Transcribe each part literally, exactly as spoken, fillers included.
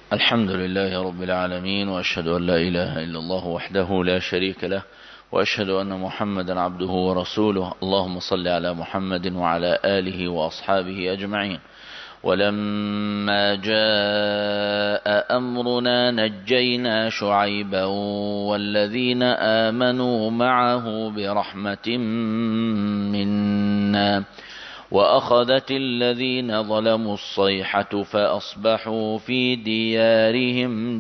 الحمد لله رب العالمين، وأشهد أن لا إله إلا الله وحده لا شريك له، وأشهد أن محمدا عبده ورسوله. اللهم صل على محمد وعلى آله وأصحابه أجمعين. ولما جاء أمرنا نجينا شعيبا والذين آمنوا معه برحمة منا وأخذت الذين ظلموا الصيحة فأصبحوا في ديارهم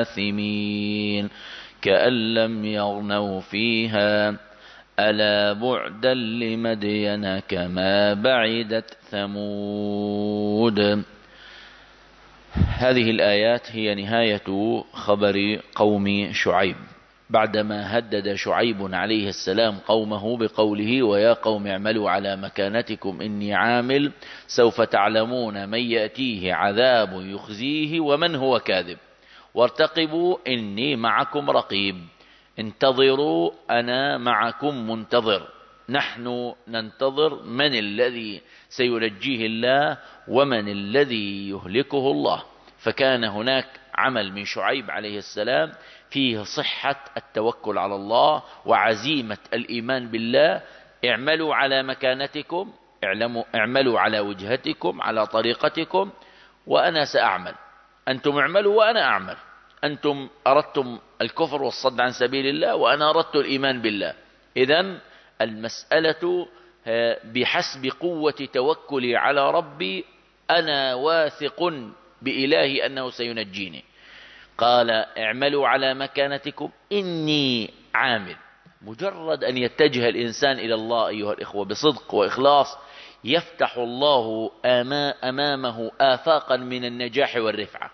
جاثمين كأن لم يغنوا فيها ألا بعدا لمدين كما بعدت ثمود. هذه الآيات هي نهاية خبر قوم شعيب، بعدما هدد شعيب عليه السلام قومه بقوله: ويا قوم اعملوا على مكانتكم إني عامل سوف تعلمون من يأتيه عذاب يخزيه ومن هو كاذب وارتقبوا إني معكم رقيب. انتظروا أنا معكم منتظر. نحن ننتظر من الذي سينجيه الله ومن الذي يهلكه الله. فكان هناك عمل من شعيب عليه السلام فيه صحة التوكل على الله وعزيمة الإيمان بالله. اعملوا على مكانتكم، اعملوا على وجهتكم على طريقتكم وأنا سأعمل. أنتم اعملوا وأنا أعمل. أنتم أردتم الكفر والصد عن سبيل الله وأنا أردت الإيمان بالله. إذن المسألة بحسب قوة توكلي على ربي. أنا واثق بإلهي أنه سينجيني. قال: اعملوا على مكانتكم إني عامل. مجرد أن يتجه الإنسان إلى الله أيها الإخوة بصدق وإخلاص يفتح الله أمامه آفاقا من النجاح والرفعة.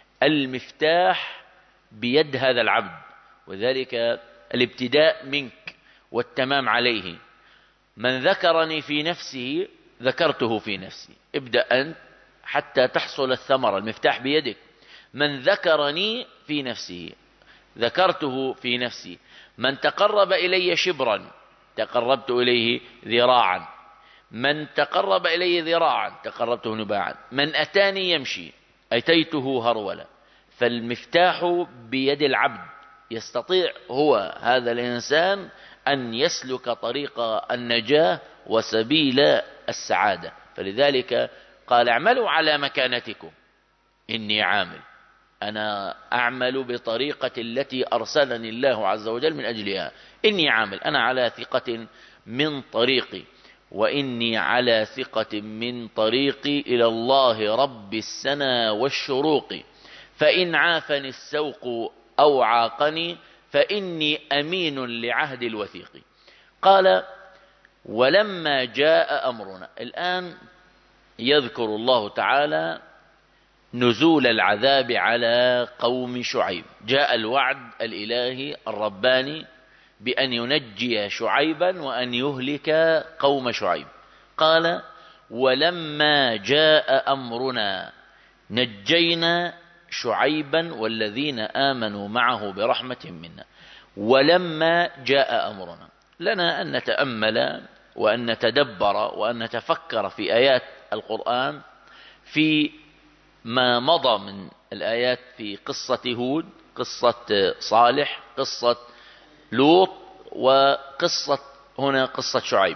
المفتاح بيد هذا العبد، وذلك الابتداء منك والتمام عليه. من ذكرني في نفسه ذكرته في نفسي. ابدأ أنت حتى تحصل الثمرة. المفتاح بيدك. من ذكرني في نفسه ذكرته في نفسي. من تقرب إلي شبرا تقربت إليه ذراعا. من تقرب إلي ذراعا تقربته نباعا. من أتاني يمشي أتيته هرولا. فالمفتاح بيد العبد. يستطيع هو هذا الإنسان أن يسلك طريق النجاة وسبيل السعادة. فلذلك قال: اعملوا على مكانتكم إني عامل. أنا أعمل بطريقة التي أرسلني الله عز وجل من أجلها. إني عامل، أنا على ثقة من طريقي، وإني على ثقة من طريقي إلى الله رب السنا والشروق. فإن عافني السوق أو عاقني فإني أمين لعهد الوثيق. قال: ولما جاء أمرنا. الآن يذكر الله تعالى نزول العذاب على قوم شعيب. جاء الوعد الإلهي الرباني بأن ينجي شعيبا وأن يهلك قوم شعيب. قال: ولما جاء أمرنا نجينا شعيبا والذين آمنوا معه برحمة منا. ولما جاء أمرنا، لنا أن نتأمل وأن نتدبر وأن نتفكر في آيات القرآن في ما مضى من الآيات في قصة هود، قصة صالح، قصة لوط، وقصة هنا قصة شعيب.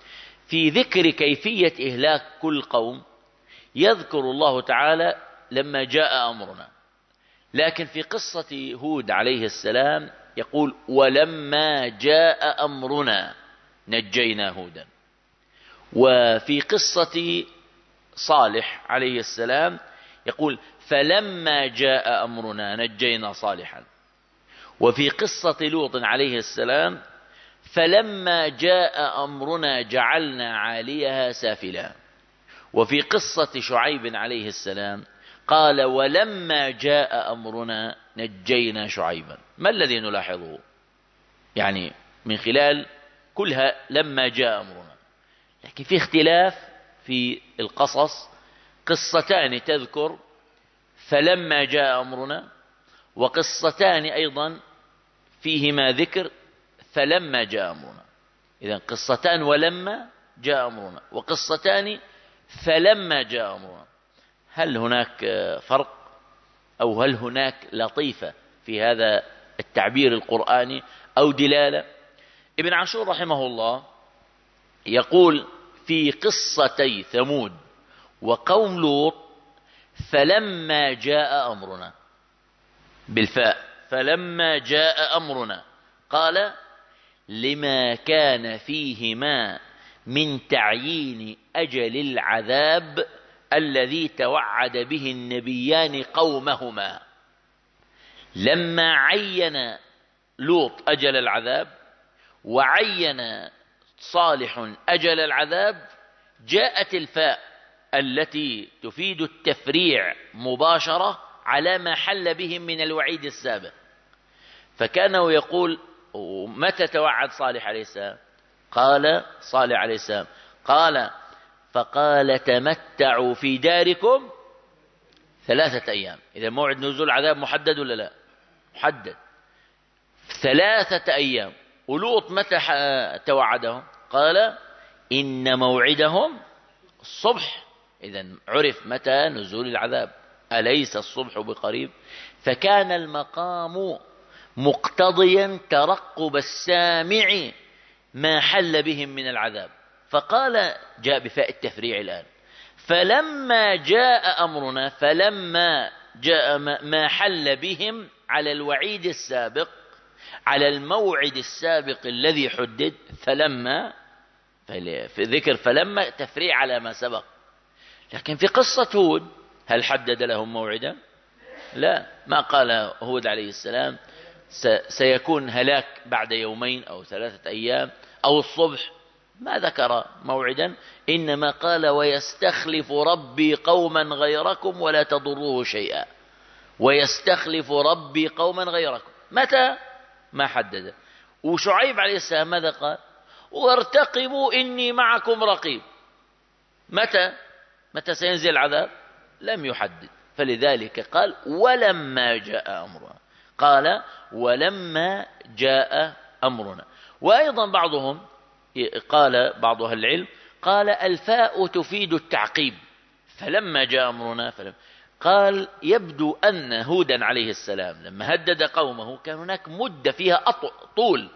في ذكر كيفية إهلاك كل قوم يذكر الله تعالى لما جاء أمرنا. لكن في قصة هود عليه السلام يقول: ولما جاء أمرنا نجينا هودا. وفي قصة صالح عليه السلام يقول: فلما جاء أمرنا نجينا صالحا. وفي قصة لوط عليه السلام: فلما جاء أمرنا جعلنا عاليها سافلا. وفي قصة شعيب عليه السلام قال: ولما جاء أمرنا نجينا شعيبا. ما الذي نلاحظه يعني من خلال كلها لما جاء أمرنا؟ لكن في اختلاف في القصص. قصتان تذكر فلما جاء أمرنا، وقصتان أيضا فيهما ذكر فلما جاء أمرنا. إذن قصتان ولما جاء أمرنا، وقصتان فلما جاء أمرنا. هل هناك فرق أو هل هناك لطيفة في هذا التعبير القرآني أو دلالة؟ ابن عاشور رحمه الله يقول في قصتي ثمود وقوم لوط: فلما جاء أمرنا، بالفاء، فلما جاء أمرنا، قال: لما كان فيهما من تعيين أجل العذاب الذي توعد به النبيان قومهما. لما عين لوط أجل العذاب وعين صالح أجل العذاب، جاءت الفاء التي تفيد التفريع مباشرة على ما حل بهم من الوعيد السابق. فكانوا يقول: متى توعد صالح عليه السلام؟ قال صالح عليه السلام قال فقال: تمتعوا في داركم ثلاثة أيام. إذا موعد نزول العذاب محدد ولا لا؟ محدد، ثلاثة أيام. ولوط متى توعدهم؟ قال: إن موعدهم الصبح. إذا عرف متى نزول العذاب، أليس الصبح بقريب؟ فكان المقام مقتضيا ترقب السامع ما حل بهم من العذاب. فقال، جاء بفاء التفريع الآن: فلما جاء أمرنا، فلما جاء ما حل بهم على الوعيد السابق، على الموعد السابق الذي حدد. فلما، في ذكر فلما تفريع على ما سبق. لكن في قصة هود هل حدد لهم موعدا؟ لا، ما قال هود عليه السلام سيكون هلاك بعد يومين أو ثلاثة أيام أو الصبح، ما ذكر موعدا، إنما قال: ويستخلف ربي قوما غيركم ولا تضروه شيئا. ويستخلف ربي قوما غيركم، متى؟ ما حدد. وشعيب عليه السلام ماذا قال؟ وارتقبوا إني معكم رقيب. متى؟ متى سينزل العذاب؟ لم يحدد. فلذلك قال: ولما جاء أمرنا. قال: ولما جاء أمرنا. وأيضا بعضهم قال، بعض أهل العلم قال: الفاء تفيد التعقيب. فلما جاء أمرنا فلم. قال: يبدو أن هودا عليه السلام لما هدد قومه كان هناك مدة فيها طول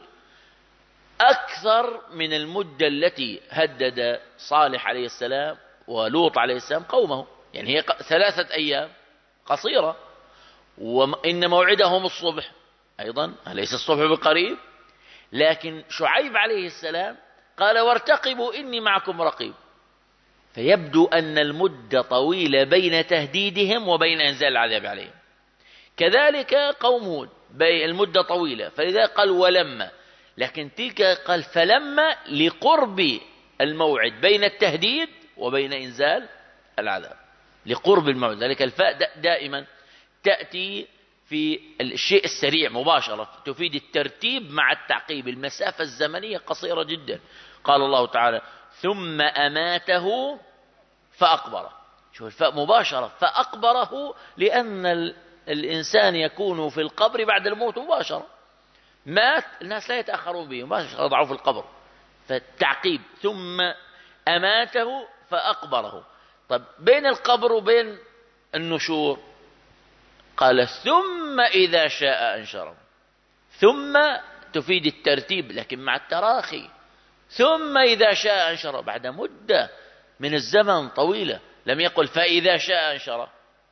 أكثر من المدة التي هدد صالح عليه السلام ولوط عليه السلام قومه. يعني هي ثلاثة أيام قصيرة، وإن موعدهم الصبح، أيضا أليس الصبح بقريب؟ لكن شعيب عليه السلام قال: وارتقبوا إني معكم رقيب. فيبدو أن المدة طويلة بين تهديدهم وبين إنزال العذاب عليهم. كذلك قوم هود المدة طويلة، فلذا قال ولما. لكن تلك قال فلما لقرب الموعد بين التهديد وبين إنزال العذاب، لقرب الموعد. ذلك الفاء دائما تأتي في الشيء السريع مباشرة، تفيد الترتيب مع التعقيب. المسافة الزمنية قصيرة جدا. قال الله تعالى: ثم أماته فأقبره. شوف الفاء مباشرة، فأقبره، لأن الإنسان يكون في القبر بعد الموت مباشرة. مات، الناس لا يتأخرون به، مباشرة يضعوه في القبر. فالتعقيب ثم أماته فأقبره. طب بين القبر وبين النشور قال: ثم إذا شاء أنشره. ثم تفيد الترتيب لكن مع التراخي. ثم إذا شاء أنشره، بعد مدة من الزمن طويلة. لم يقل فإذا شاء أنشره،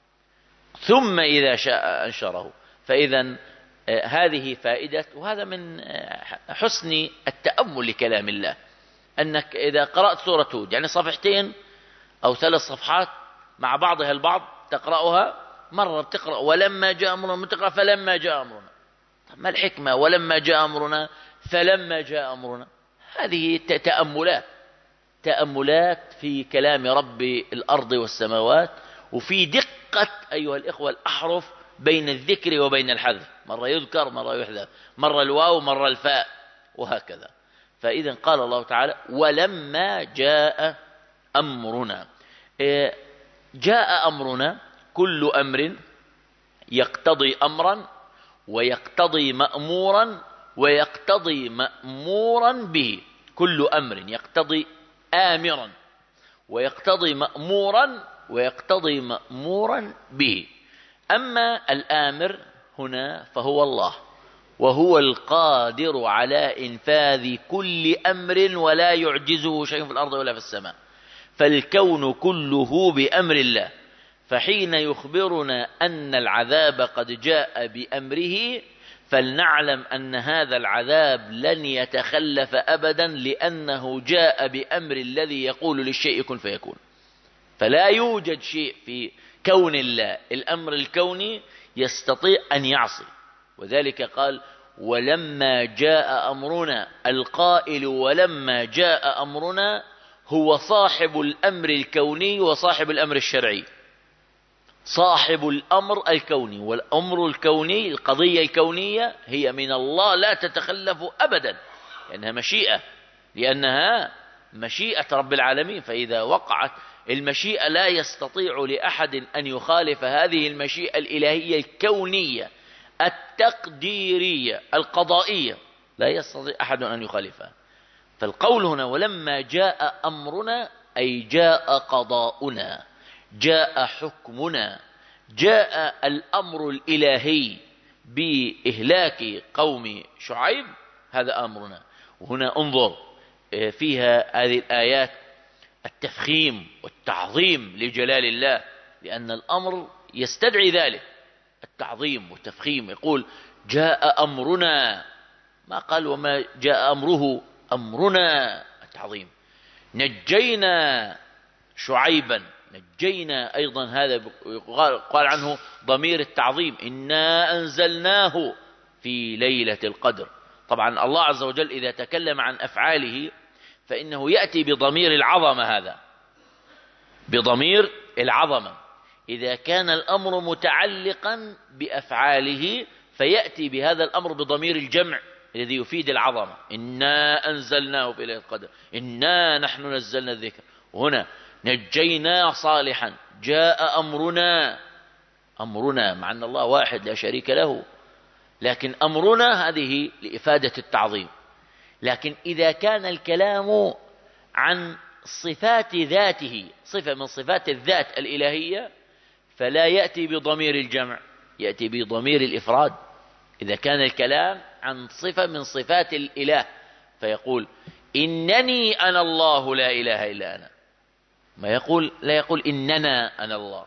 ثم إذا شاء أنشره. فإذا هذه فائدة، وهذا من حسن التأمل لكلام الله، أنك إذا قرأت سورة هود يعني صفحتين أو ثلاث صفحات مع بعضها البعض تقرأها مرة، بتقرأ ولما جاء أمرنا، تقرأ فلما جاء أمرنا. ما الحكمة ولما جاء أمرنا فلما جاء أمرنا؟ هذه تأملات تأملات في كلام رب الأرض والسماوات، وفي دقة أيها الإخوة الأحرف بين الذكر وبين الحذف. مرة يذكر مرة يحذف، مرة الواو مرة الفاء، وهكذا. فإذا قال الله تعالى: ولما جاء أمرنا. جاء أمرنا، كل أمر يقتضي أمرا ويقتضي مأمورا ويقتضي مأمورا به. كل أمر يقتضي آمرا ويقتضي مأمورا ويقتضي مأمورا به. أما الآمر هنا فهو الله، وهو القادر على إنفاذ كل أمر ولا يعجزه شيء في الأرض ولا في السماء، فالكون كله بأمر الله. فحين يخبرنا أن العذاب قد جاء بأمره فلنعلم أن هذا العذاب لن يتخلف أبدا، لأنه جاء بأمر الذي يقول للشيء كن فيكون. فلا يوجد شيء في كون الله الأمر الكوني يستطيع أن يعصي. وذلك قال ولما جاء أمرنا، القائل ولما جاء أمرنا هو صاحب الأمر الكوني وصاحب الأمر الشرعي. صاحب الأمر الكوني، والأمر الكوني القضية الكونية هي من الله لا تتخلف أبدا، لأنها مشيئة، لأنها مشيئة رب العالمين. فإذا وقعت المشيئة لا يستطيع لأحد أن يخالف هذه المشيئة الإلهية الكونية التقديرية القضائية، لا يستطيع أحد أن يخالفها. فالقول هنا ولما جاء أمرنا أي جاء قضاؤنا، جاء حكمنا، جاء الأمر الإلهي بإهلاك قوم شعيب، هذا أمرنا. وهنا انظر فيها هذه الآيات التفخيم والتعظيم لجلال الله، لأن الأمر يستدعي ذلك التعظيم والتفخيم. يقول جاء أمرنا، ما قال وما جاء أمره، أمرنا التعظيم. نجينا شعيبا، نجينا أيضا هذا قال عنه ضمير التعظيم، إنا أنزلناه في ليلة القدر. طبعا الله عز وجل إذا تكلم عن أفعاله فإنه يأتي بضمير العظمة، هذا بضمير العظمة. إذا كان الأمر متعلقا بأفعاله فيأتي بهذا الأمر بضمير الجمع الذي يفيد العظمة، إنا أنزلناه في ليلة القدر، إنا نحن نزلنا الذكر. وهنا نجينا صالحا، جاء أمرنا، أمرنا مع أن الله واحد لا شريك له، لكن أمرنا هذه لإفادة التعظيم. لكن إذا كان الكلام عن صفات ذاته، صفة من صفات الذات الإلهية، فلا يأتي بضمير الجمع، يأتي بضمير الإفراد. إذا كان الكلام عن صفة من صفات الإله فيقول إنني أنا الله لا إله إلا أنا، ما يقول لا يقول إننا أنا الله،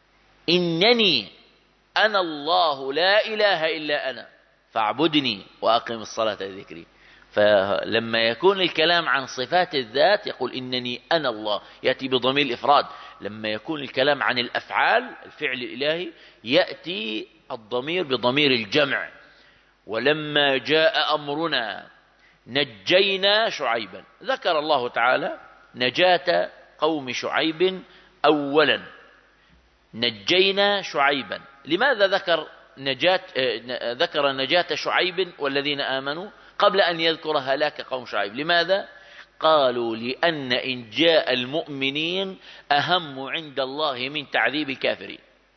إنني أنا الله لا إله إلا أنا فاعبدني وأقم الصلاة لذكري. فلما يكون الكلام عن صفات الذات يقول إنني أنا الله، يأتي بضمير الإفراد. لما يكون الكلام عن الأفعال الفعل الإلهي يأتي الضمير بضمير الجمع. ولما جاء أمرنا نجينا شعيبا، ذكر الله تعالى نجاة قوم شعيب أولا، نجينا شعيبا. لماذا ذكر نجاة ذكر نجاة شعيب والذين آمنوا قبل أن يذكر هلاك قوم شعيب؟ لماذا؟ قالوا لأن إنجاء المؤمنين أهم عند الله من تعذيب الكافرين.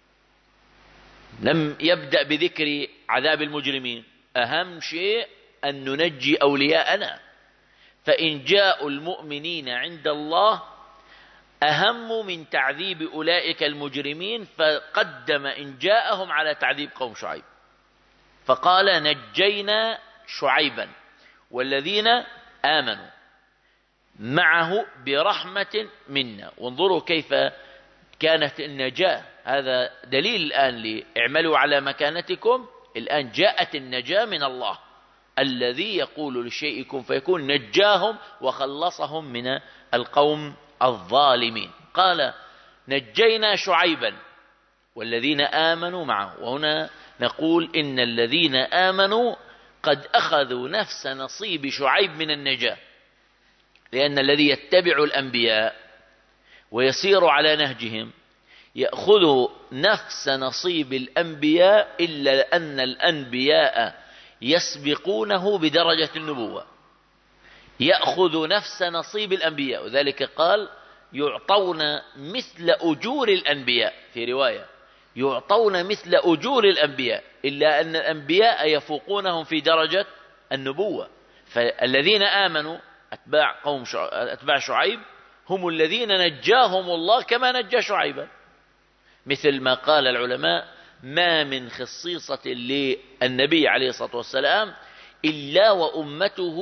لم يبدأ بذكر عذاب المجرمين، أهم شيء أن ننجي أولياءنا. فإنجاء المؤمنين عند الله أهم من تعذيب أولئك المجرمين، فقدم إنجاءهم على تعذيب قوم شعيب. فقال نجينا شعيبا والذين آمنوا معه برحمة منا. وانظروا كيف كانت النجاة، هذا دليل الآن لإعملوا على مكانتكم. الآن جاءت النجاة من الله الذي يقول للشيء كن فيكون، نجاهم وخلصهم من القوم الظالمين. قال نجينا شعيبا والذين آمنوا معه. وهنا نقول إن الذين آمنوا قد أخذوا نفس نصيب شعيب من النجاة، لأن الذي يتبع الأنبياء ويسير على نهجهم يأخذ نفس نصيب الأنبياء، إلا أن الأنبياء يسبقونه بدرجة النبوة، يأخذ نفس نصيب الأنبياء. وذلك قال يعطون مثل أجور الأنبياء، في رواية يعطون مثل أجور الأنبياء، إلا أن الأنبياء يفوقونهم في درجة النبوة. فالذين آمنوا أتباع قوم شعيب أتباع شعيب هم الذين نجاهم الله كما نجى شعيبا، مثل ما قال العلماء ما من خصيصة للنبي عليه الصلاة والسلام إلا وأمته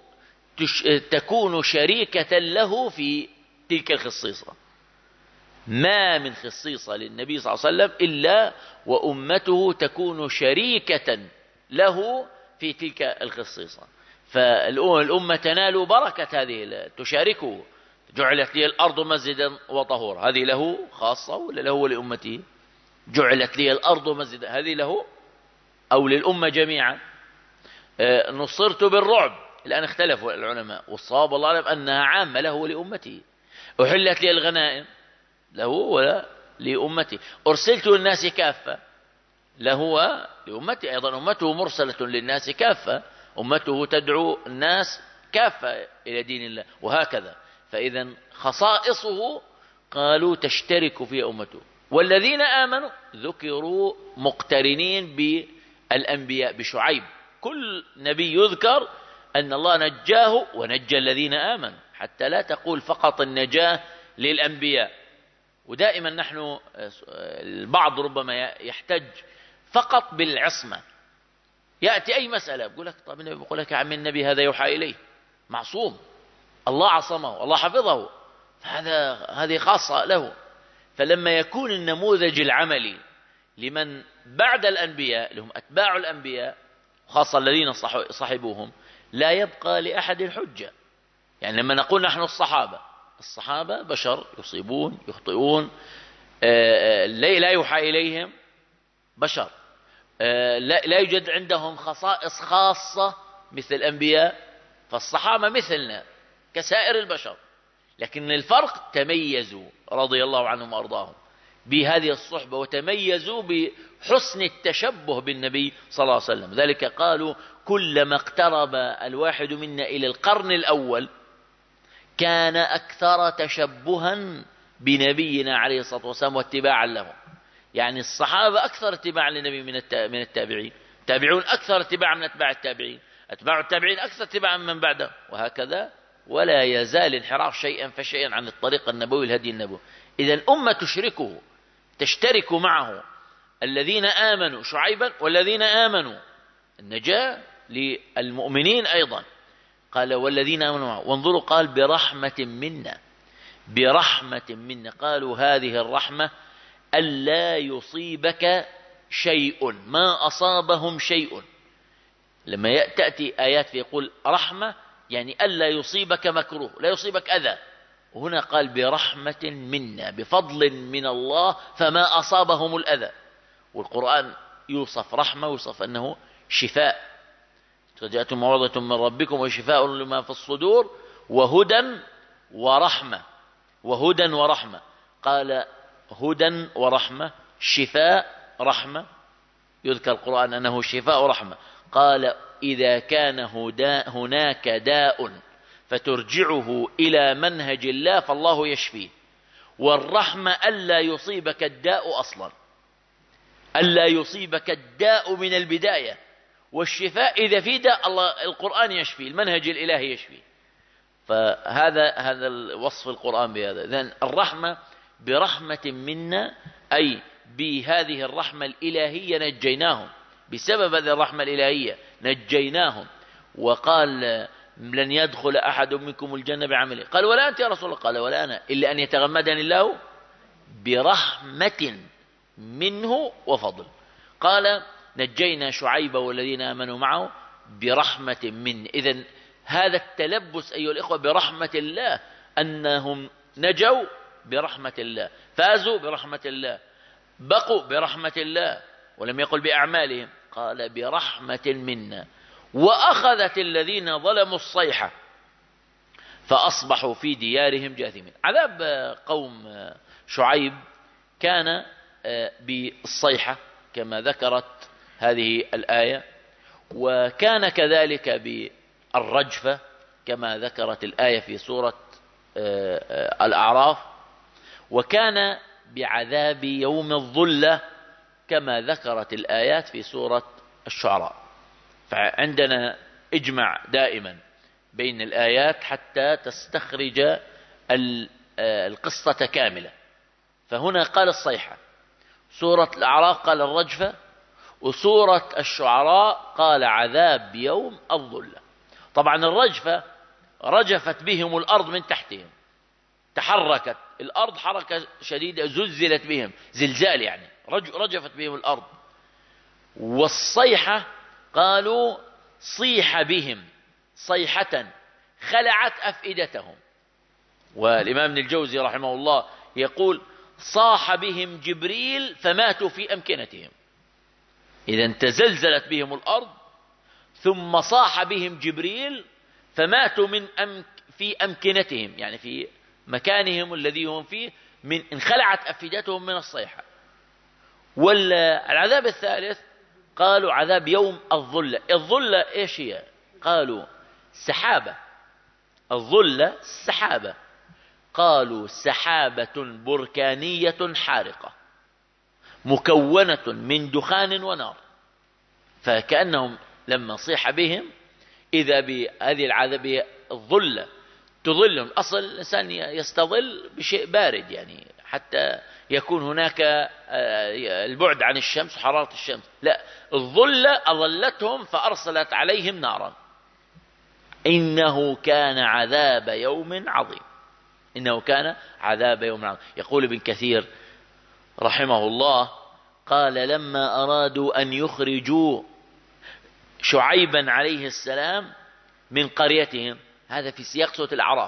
تكون شريكة له في تلك الخصيصة. ما من خصيصة للنبي صلى الله عليه وسلم إلا وأمته تكون شريكة له في تلك الخصيصة. فالأمة تنال بركة هذه، تشاركه. جعلت لي الأرض مسجدا وطهورا، هذه له خاصة ولا له ولأمته؟ جعلت لي الأرض مسجدا، هذه له أو للأمة جميعا؟ نصرت بالرعب، الآن اختلفوا العلماء، والصواب والله أعلم أنها عامة له ولأمته. أحلت لي الغنائم، له ولا لأمته. أرسلت للناس كافة، له ولأمته أيضا. أمته مرسلة للناس كافة، أمته تدعو الناس كافة إلى دين الله، وهكذا. فإذا خصائصه قالوا تشترك في أمته. والذين آمنوا ذكروا مقترنين بالأنبياء، بشعيب. كل نبي يذكر أن الله نجاه ونجى الذين آمنوا، حتى لا تقول فقط النجاة للأنبياء. ودائما نحن البعض ربما يحتج فقط بالعصمة، يأتي أي مسألة يقول لك طب النبي يقول لك يا عم النبي هذا يوحى إليه، معصوم، الله عصمه، الله حفظه، فهذا هذه خاصة له. فلما يكون النموذج العملي لمن بعد الأنبياء، لهم أتباع الأنبياء خاصة الذين صحبوهم، لا يبقى لأحد الحجة. يعني لما نقول نحن الصحابة، الصحابة بشر يصيبون يخطئون، لا يوحى إليهم، بشر، لا يوجد عندهم خصائص خاصة مثل الأنبياء. فالصحابة مثلنا كسائر البشر، لكن الفرق تميزوا رضي الله عنهم وأرضاهم بهذه الصحبة، وتميزوا بحسن التشبه بالنبي صلى الله عليه وسلم. ذلك قالوا كلما اقترب الواحد منا إلى القرن الأول كان أكثر تشبها بنبينا عليه الصلاة والسلام واتباعا له. يعني الصحابة أكثر اتباعا للنبي من التابعين، التابعون أكثر اتباعا من أتباع التابعين، أتباع التابعين أكثر اتباعا من بعده، وهكذا. ولا يزال انحراف شيئا فشيئا عن الطريق النبوي الهدي النبوي. إذا الأمة تشركه، تشترك معه. الذين آمنوا شعيبا والذين آمنوا، النجاة للمؤمنين أيضا. قال والذين آمنوا معه. وانظروا قال برحمة منا، برحمة منا. قالوا هذه الرحمة ألا يصيبك شيء، ما أصابهم شيء. لما تأتي آيات فيقول رحمة يعني ألا يصيبك مكروه، لا يصيبك أذى. وهنا قال برحمة منا، بفضل من الله فما أصابهم الأذى. والقرآن يوصف رحمة، يوصف أنه شفاء. جاءتم موعظة من ربكم وشفاء لما في الصدور وهدى ورحمة، وهدى ورحمة. قال هدى ورحمة، شفاء رحمة. يذكر القرآن أنه شفاء ورحمة. قال إذا كان هناك داء فترجعه إلى منهج الله فالله يشفيه. والرحمة ألا يصيبك الداء أصلا، ألا يصيبك الداء من البداية. والشفاء إذا في داء الله القرآن يشفي، المنهج الإلهي يشفي. فهذا هذا الوصف القرآن بهذا. إذن الرحمة برحمة منا، أي بهذه الرحمة الإلهية نجيناهم، بسبب هذه الرحمة الإلهية نجيناهم. وقال لن يدخل أحد منكم الجنة بعمله. قال ولا أنت يا رسول الله؟ قال ولا أنا، إلا أن يتغمدني الله برحمة منه وفضل. قال نجينا شعيب والذين آمنوا معه برحمة منه. إذن هذا التلبس أيها الإخوة برحمة الله، أنهم نجوا برحمة الله، فازوا برحمة الله، بقوا برحمة الله، ولم يقل بأعمالهم، قال برحمة منا. وأخذت الذين ظلموا الصيحة فأصبحوا في ديارهم جاثمين. عذاب قوم شعيب كان بالصيحة كما ذكرت هذه الآية، وكان كذلك بالرجفة كما ذكرت الآية في سورة الأعراف، وكان بعذاب يوم الظلة كما ذكرت الآيات في سورة الشعراء. فعندنا اجمع دائما بين الآيات حتى تستخرج القصة كاملة. فهنا قال الصيحة، سورة الأعراف قال الرجفة، وسورة الشعراء قال عذاب يوم الظلة. طبعا الرجفة رجفت بهم الأرض من تحتهم، تحركت الأرض حركة شديدة، زلزلت بهم زلزال يعني، رجفت بهم الأرض. والصيحة قالوا صيح بهم صيحة خلعت أفئدتهم. والإمام ابن الجوزي رحمه الله يقول صاح بهم جبريل فماتوا في أمكنتهم. إذا تزلزلت بهم الأرض ثم صاح بهم جبريل فماتوا من أمك في أمكنتهم، يعني في مكانهم الذي هم فيه، من انخلعت أفئدتهم من الصيحة. والعذاب الثالث قالوا عذاب يوم الظلة. الظلة إيش هي؟ قالوا سحابة. الظلة سحابة، قالوا سحابة بركانية حارقة مكونة من دخان ونار. فكأنهم لما صيح بهم إذا بهذه العذاب الظلة تظلهم. أصل الإنسان يستظل بشيء بارد يعني حتى يكون هناك البعد عن الشمس وحرارة الشمس، لا، الظلة أظلتهم فأرسلت عليهم نارا. إنه كان عذاب يوم عظيم. إنه كان عذاب يوم عظيم. يقول ابن كثير رحمه الله قال لما أرادوا أن يخرجوا شعيبا عليه السلام من قريتهم، هذا في سياق سورة الأعراف،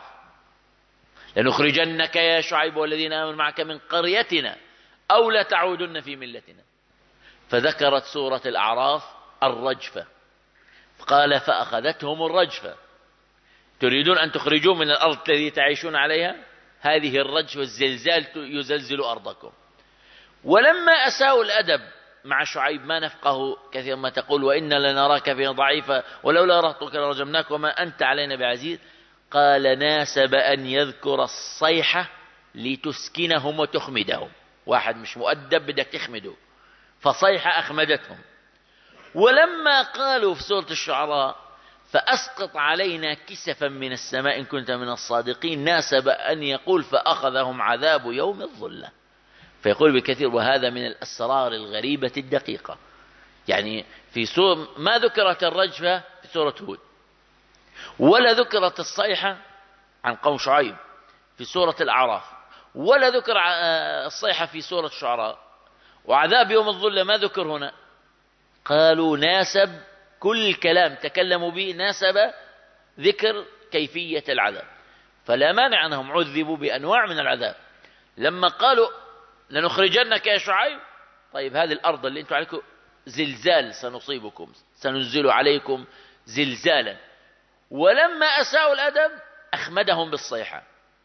لنخرجنك يا شعيب والذين آمنوا معك من قريتنا أو لتعودن في ملتنا. فذكرت سورة الأعراف الرجفة، قال فأخذتهم الرجفة. تريدون أن تخرجوا من الأرض التي تعيشون عليها؟ هذه الرجفة، الزلزال يزلزل أرضكم. ولما أساءوا الأدب مع شعيب، ما نفقه كثير ما تقول وإنا لنراك فيه ضعيفا ولولا رهطك لرجمناك وما أنت علينا بعزيز، قال ناسب أن يذكر الصيحة لتسكنهم وتخمدهم. واحد مش مؤدب بدك تخمده، فصيحة أخمدتهم. ولما قالوا في سورة الشعراء فأسقط علينا كسفا من السماء إن كنت من الصادقين، ناسب أن يقول فأخذهم عذاب يوم الظلة. فيقول بكثير وهذا من الأسرار الغريبة الدقيقة. يعني في سورة ما ذكرت الرجفة في سورة هود، ولا ذكرت الصيحة عن قوم شعيب في سورة الأعراف، ولا ذكر الصيحة في سورة الشعراء، وعذاب يوم الظلة ما ذكر هنا. قالوا ناسب كل كلام تكلموا به ناسب ذكر كيفية العذاب، فلا مانع أنهم عذبوا بأنواع من العذاب. لما قالوا لنخرجنك يا شعيب، طيب هذه الأرض اللي أنتم عليكم زلزال سنصيبكم، سننزل عليكم زلزالا. ولما أساءوا الأدب أخمدهم بالصيحة.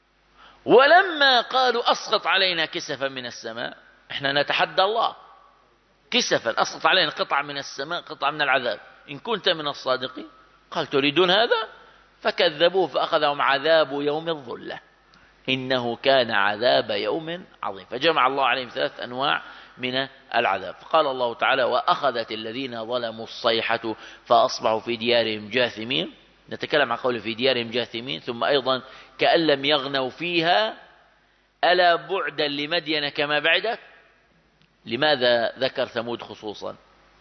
ولما قالوا أسقط علينا كسفا من السماء، إحنا نتحدى الله، كسفا أسقط علينا قطعة من السماء، قطعة من العذاب إن كنت من الصادقين. قال تريدون هذا؟ فكذبوه فأخذهم عذاب يوم الظلة. إنه كان عذاب يوم عظيم. فجمع الله عليهم ثلاث أنواع من العذاب. فقال الله تعالى وأخذت الذين ظلموا الصيحة فأصبحوا في ديارهم جاثمين. نتكلم عن قوله في ديارهم جاثمين، ثم أيضا كأن لم يغنوا فيها ألا بعدا لمدين كما بعدت. لماذا ذكر ثمود خصوصا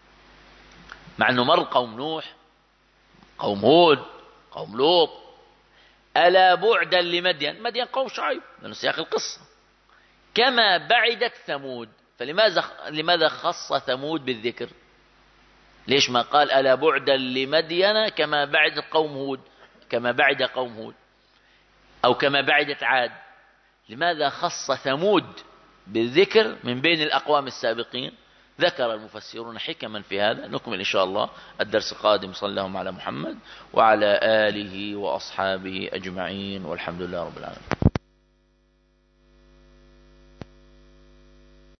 مع أنه مر قوم نوح، قوم هود، قوم لوط؟ ألا بعدا لمدين، مدين قوم شعيب لأنه سياق القصة. كما بعدت ثمود، فلماذا لماذا خص ثمود بالذكر؟ ليش ما قال ألا بعدا لمدين كما بعد قوم هود، كما بعد قوم هود، أو كما بعدت عاد؟ لماذا خص ثمود بالذكر من بين الأقوام السابقين؟ ذكر المفسرون حكما في هذا. نكمل إن شاء الله الدرس القادم. صلى الله على محمد وعلى آله وأصحابه أجمعين، والحمد لله رب العالمين.